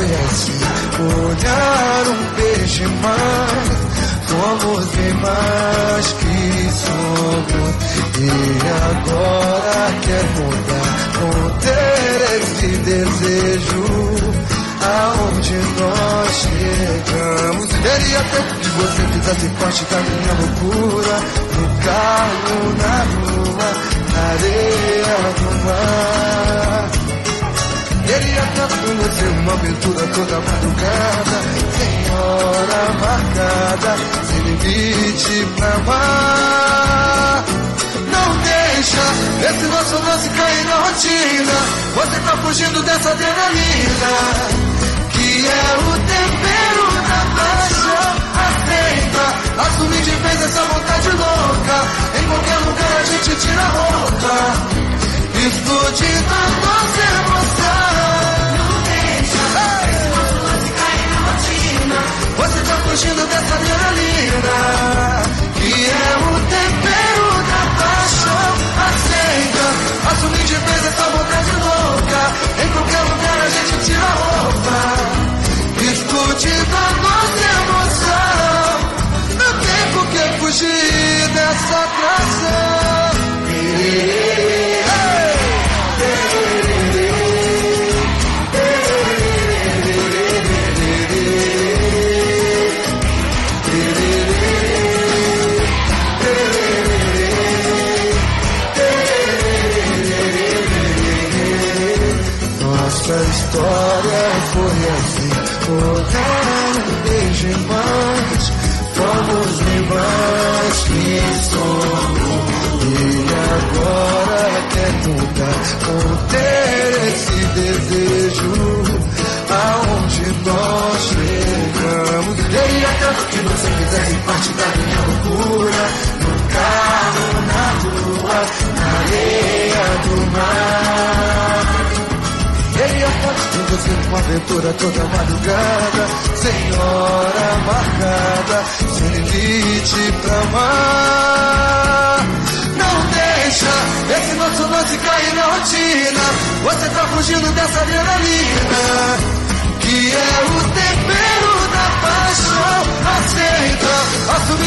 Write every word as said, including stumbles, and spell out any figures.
foi assim. Olhar um peixe mais, somos bem mais que somos. E agora quer mudar, conter esse desejo. Aonde nós chegamos, queria tanto que você fizesse parte da minha loucura. No carro, na rua, na areia do mar. Queria tanto com você uma aventura toda madrugada, sem hora marcada, sem limite pra amar. Não deixa esse nosso lance cair na rotina. Você tá fugindo dessa adrenalina, que é o tempero da paixão. Aceita, assume de vez essa vontade louca. Em qualquer lugar a gente tira a roupa, explode a nossa emoção. Não deixa esse nosso lance cair na rotina. Você tá fugindo dessa adrenalina, que é o tempero da paixão. Aceita, assume de vez essa vontade louca. Em qualquer lugar a gente tira a roupa, escute da nossa emoção. Não tem por que fugir dessa atração. Nossa história foi assim. Olhar um beijo mais, fomos mais que somos. E agora quer mudar, conter esse desejo. Aonde nós chegamos, queria tanto que você fizesse parte da minha loucura. No carro, na rua, na areia do mar. Queria tanto com você uma aventura toda madrugada, sem hora marcada, sem limite pra amar. Não deixa esse nosso lance cair na rotina. Você tá fugindo dessa adrenalina, que é o tempero da paixão. Aceita, assume